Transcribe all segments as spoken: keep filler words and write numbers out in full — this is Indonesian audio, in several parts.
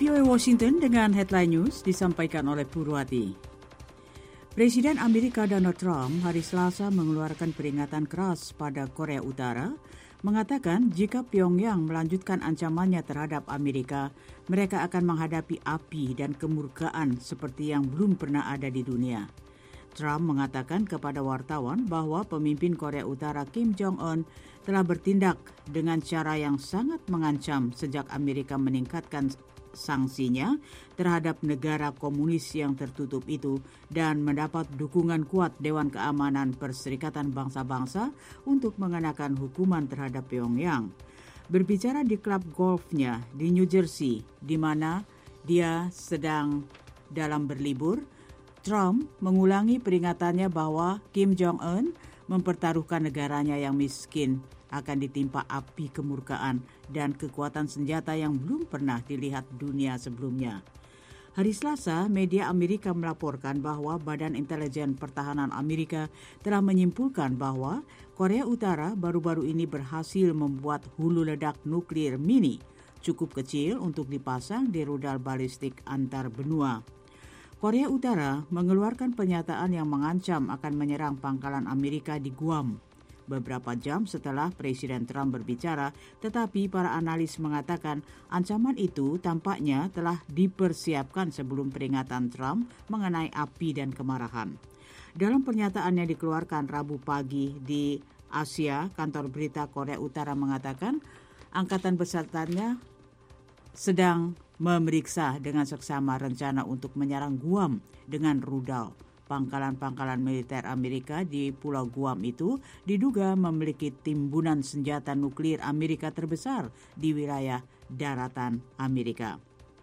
V O A Washington dengan headline news disampaikan oleh Purwati. Presiden Amerika Donald Trump hari Selasa mengeluarkan peringatan keras pada Korea Utara, mengatakan jika Pyongyang melanjutkan ancamannya terhadap Amerika, mereka akan menghadapi api dan kemurkaan seperti yang belum pernah ada di dunia. Trump mengatakan kepada wartawan bahwa pemimpin Korea Utara Kim Jong-un telah bertindak dengan cara yang sangat mengancam sejak Amerika meningkatkan sanksinya terhadap negara komunis yang tertutup itu dan mendapat dukungan kuat Dewan Keamanan Perserikatan Bangsa-Bangsa untuk mengenakan hukuman terhadap Pyongyang. Berbicara di klub golfnya di New Jersey, di mana dia sedang dalam berlibur, Trump mengulangi peringatannya bahwa Kim Jong-un mempertaruhkan negaranya yang miskin akan ditimpa api kemurkaan dan kekuatan senjata yang belum pernah dilihat dunia sebelumnya. Hari Selasa, media Amerika melaporkan bahwa Badan Intelijen Pertahanan Amerika telah menyimpulkan bahwa Korea Utara baru-baru ini berhasil membuat hulu ledak nuklir mini cukup kecil untuk dipasang di rudal balistik antar benua. Korea Utara mengeluarkan pernyataan yang mengancam akan menyerang pangkalan Amerika di Guam beberapa jam setelah Presiden Trump berbicara, tetapi para analis mengatakan ancaman itu tampaknya telah dipersiapkan sebelum peringatan Trump mengenai api dan kemarahan. Dalam pernyataan yang dikeluarkan Rabu pagi di Asia, kantor berita Korea Utara mengatakan angkatan besertanya sedang memeriksa dengan seksama rencana untuk menyerang Guam dengan rudal. Pangkalan-pangkalan militer Amerika di Pulau Guam itu diduga memiliki timbunan senjata nuklir Amerika terbesar di wilayah daratan Amerika.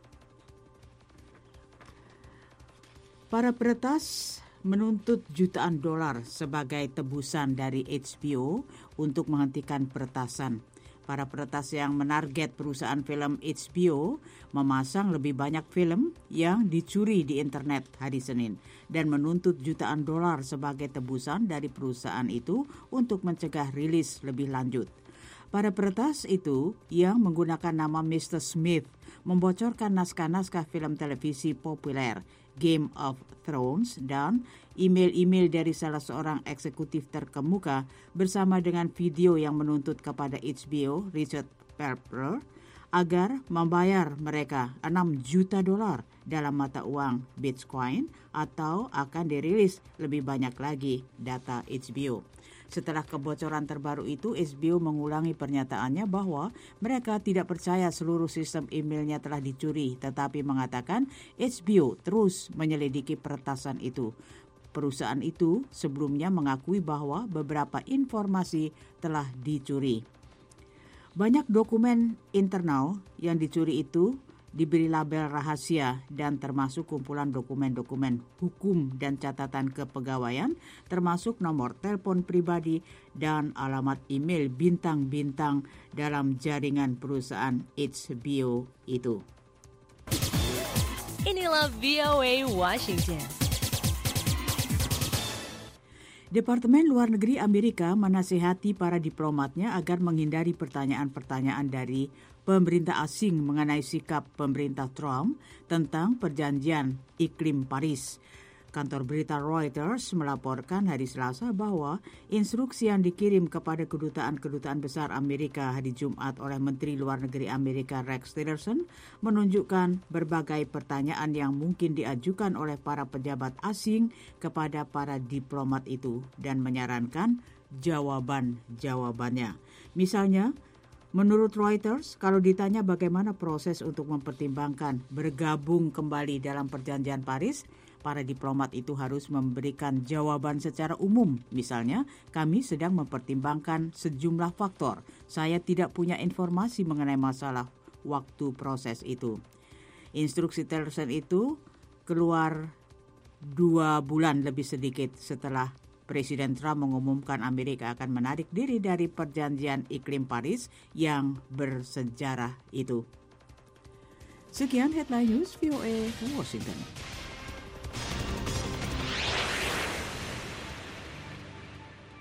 Para peretas menuntut jutaan dolar sebagai tebusan dari H B O untuk menghentikan peretasan. Para peretas yang menarget perusahaan film H B O memasang lebih banyak film yang dicuri di internet hari Senin dan menuntut jutaan dolar sebagai tebusan dari perusahaan itu untuk mencegah rilis lebih lanjut. Para peretas itu yang menggunakan nama mister Smith membocorkan naskah-naskah film televisi populer Game of Thrones dan email-email dari salah seorang eksekutif terkemuka bersama dengan video yang menuntut kepada H B O Richard Plepler agar membayar mereka enam juta dolar dalam mata uang Bitcoin atau akan dirilis lebih banyak lagi data H B O. Setelah kebocoran terbaru itu, H B O mengulangi pernyataannya bahwa mereka tidak percaya seluruh sistem emailnya telah dicuri, tetapi mengatakan H B O terus menyelidiki peretasan itu. Perusahaan itu sebelumnya mengakui bahwa beberapa informasi telah dicuri. Banyak dokumen internal yang dicuri itu diberi label rahasia dan termasuk kumpulan dokumen-dokumen hukum dan catatan kepegawaian, termasuk nomor telepon pribadi dan alamat email bintang-bintang dalam jaringan perusahaan H B O itu. Inilah V O A Washington. Departemen Luar Negeri Amerika menasihati para diplomatnya agar menghindari pertanyaan-pertanyaan dari pemerintah asing mengenai sikap pemerintah Trump tentang perjanjian iklim Paris. Kantor berita Reuters melaporkan hari Selasa bahwa instruksi yang dikirim kepada kedutaan-kedutaan besar Amerika hari Jumat oleh Menteri Luar Negeri Amerika Rex Tillerson menunjukkan berbagai pertanyaan yang mungkin diajukan oleh para pejabat asing kepada para diplomat itu dan menyarankan jawaban-jawabannya. Misalnya, menurut Reuters, kalau ditanya bagaimana proses untuk mempertimbangkan bergabung kembali dalam perjanjian Paris, para diplomat itu harus memberikan jawaban secara umum. Misalnya, kami sedang mempertimbangkan sejumlah faktor. Saya tidak punya informasi mengenai masalah waktu proses itu. Instruksi Tillerson itu keluar dua bulan lebih sedikit setelah Presiden Trump mengumumkan Amerika akan menarik diri dari perjanjian iklim Paris yang bersejarah itu. Sekian Headline News V O A Washington.